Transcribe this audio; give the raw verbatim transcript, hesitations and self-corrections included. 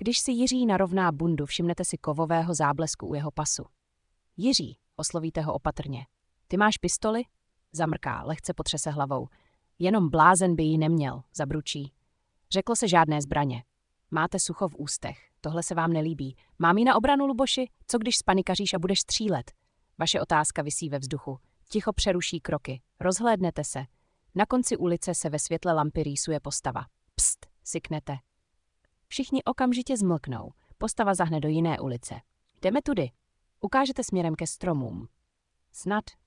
Když si Jiří narovná bundu, všimnete si kovového záblesku u jeho pasu. Jiří, oslovíte ho opatrně. Ty máš pistoli? Zamrká, lehce potřese hlavou. Jenom blázen by ji neměl, zabručí. Řeklo se žádné zbraně. Máte sucho v ústech. Tohle se vám nelíbí. Mám ji na obranu, Luboši? Co když spanikaříš a budeš střílet? Vaše otázka visí ve vzduchu. Ticho přeruší kroky. Rozhlédnete se. Na konci ulice se ve světle lampy rýsuje postava. Pst, syknete. Všichni okamžitě zmlknou. Postava zahne do jiné ulice. Jdeme tudy. Ukážete směrem ke stromům. Snad.